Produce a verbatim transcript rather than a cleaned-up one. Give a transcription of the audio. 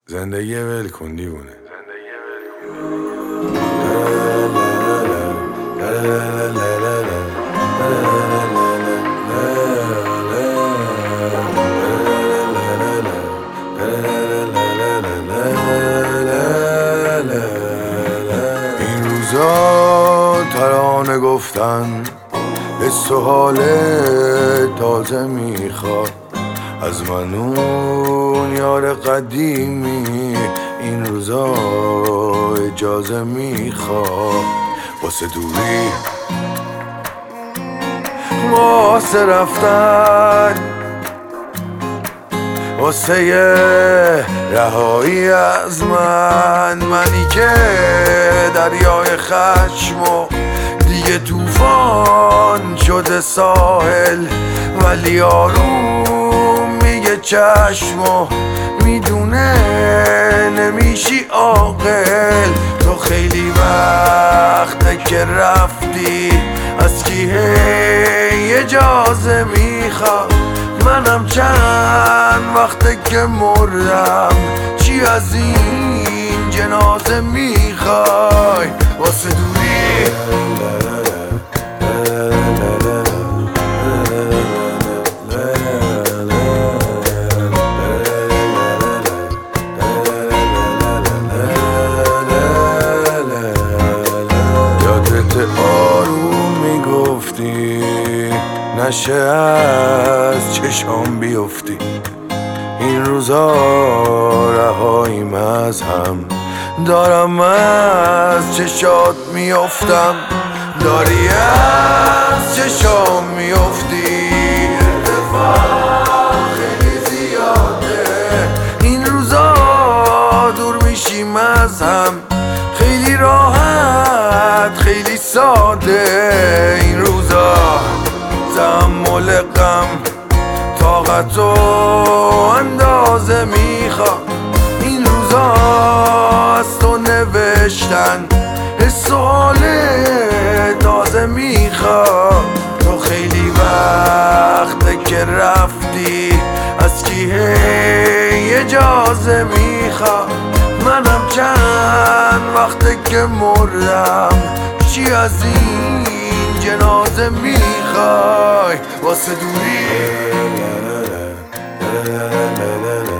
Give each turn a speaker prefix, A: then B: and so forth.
A: زندگی ول کن دیوونه. این روزا ترانه گفتن حس و حال تازه میخواد از من اون یار قدیمی. این روزا اجازه میخواد واسه دوری، واسه رفتن، واسه یه رهایی از من. منی که دریای خشم و دیگه توفان شده ساحل، ولی آروم میگه چشم و میدونه نمیشی عاقل. تو خیلی وقته که رفتی، از کی هی اجازه میخواد؟ منم چند وقته که مردم، چی از این جنازه میخوای واسه دوری؟ آروم میگفتی نشه از چشام بیفتی. این روزا رهاییم از هم، دارم از چشات میافتم، داری از چشام میافتی. اتفاق خیلی زیاده این روزا، دور میشیم از هم، خیلی راحت خیلی ساده. این روزا تحمل غم طاقت و اندازه میخواد. این روزا از تو نوشتن حس و حال تازه میخواد. تو خیلی وقته که رفتی، از کی هی اجازه میخواد؟ منم چند وقته که مردم، چی از این جنازه میخوای واسه دوری؟